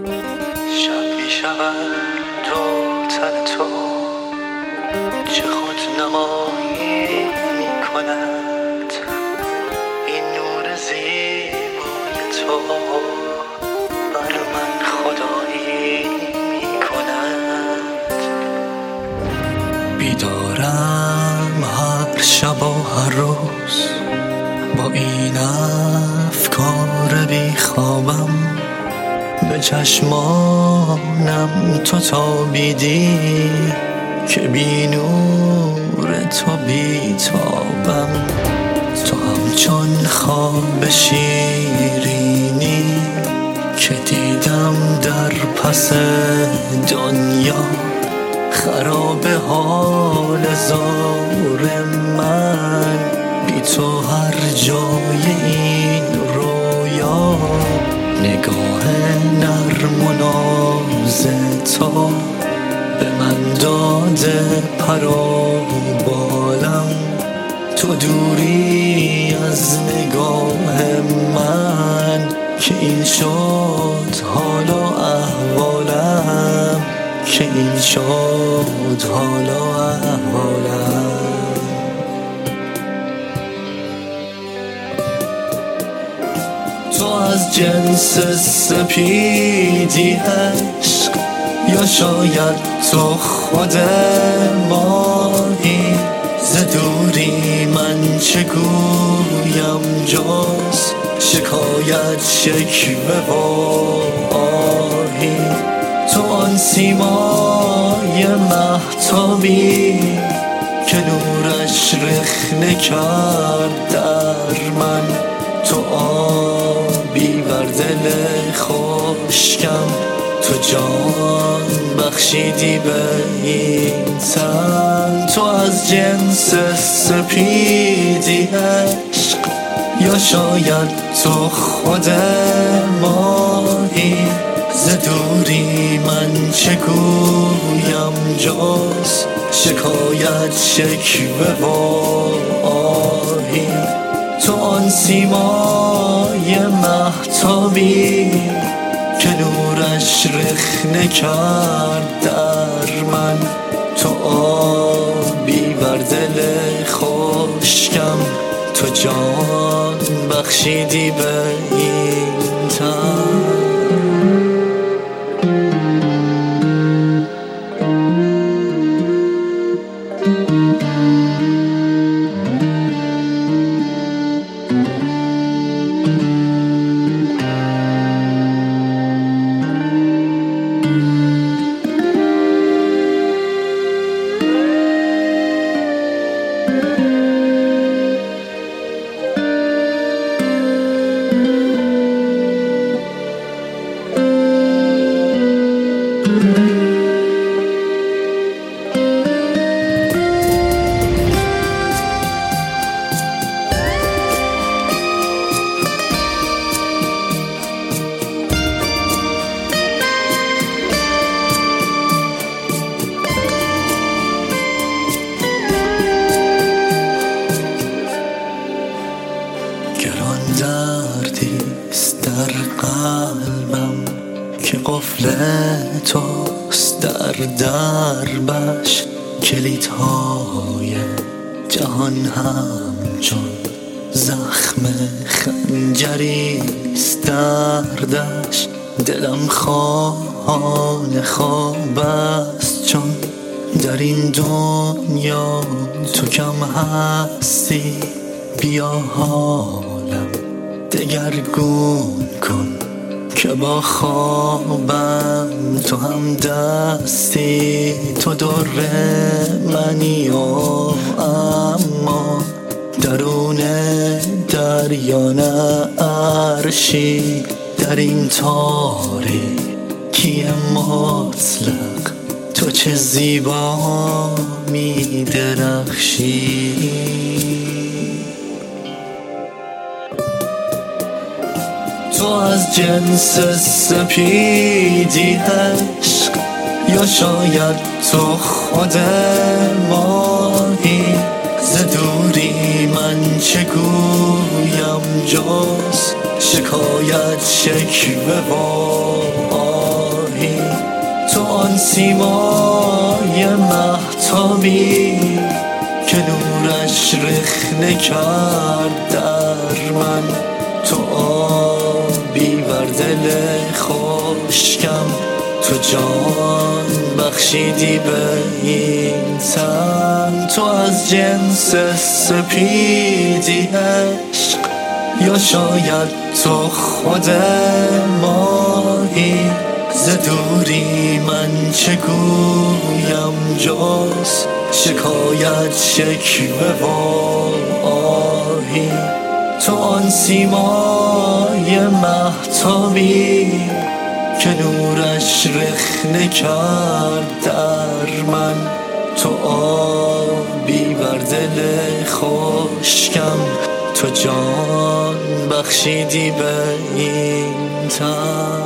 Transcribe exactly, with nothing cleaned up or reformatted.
شب می شود رو تن تو چه خود نمایی می کند این نور زیبای تو بر من خدایی می کند. بیدارم هر شب و هر روز با این افکار بی خوابم، به چشمانم تو تابیدی که بی نور تو بی تابم. تو همچون خواب شیرینی که دیدم در پس دنیا، خراب حال زار من بی تو هر جای این رویا. نگاه نرم و ناز تو به من داده پر و بالم، تو دوری از نگاه من که این شد حال و احوالم، که این شد حال و احوالم. تو از جنس سپیدی عشق، یا شاید تو خود ماهی. ز دوری من چه گویم جز شکایت، شکوه و آهی. تو آن سیمای مهتابی که نورش رخنه کرد در من، تو آبی بر دل خشکم، تو جان بخشیدی به این تن. تو از جنس سپیدی عشق، یا شاید تو خود ماهی. ز دوری من چه گویم جز شکایت، شکوه و آهی. تو آن سیمای مهتابی که نورش رخنه کرد در من، تو آبی بر دل خشکم، تو جان بخشیدی به این تن. دردیست در قلبم که قفل توست در دربش، کلیدهای جهان همچون زخم خنجریست دردش. دلم خواهان خواب است چون در این دنیا تو کم هستی. بیا حالم دگرگون کن که با خوابم تو هم دستی. تو در منی و اما درون دریا نه عرشی. در این تاریکی مطلق تو چه زیبا می درخشی. تو از جنس سپیدی عشق، یا شاید تو خود ماهی. ز دوری من چه گویم جز شکایت، شکوه و تو آن سیمای مهتابی که نورش رخنه کرد در من. تو آبی بر دل خشکم، تو جان بخشیدی به این تن. تو از جنس سپیدی عشق، یا شاید تو خود ماهی. ز دوری من چه گویم جز شکایت، شکوه و آهی. تو آن سیمای مهتابی که نورش رخنه کرد در من. تو آبی بر دل خشکم، تو جان بخشیدی به این تن.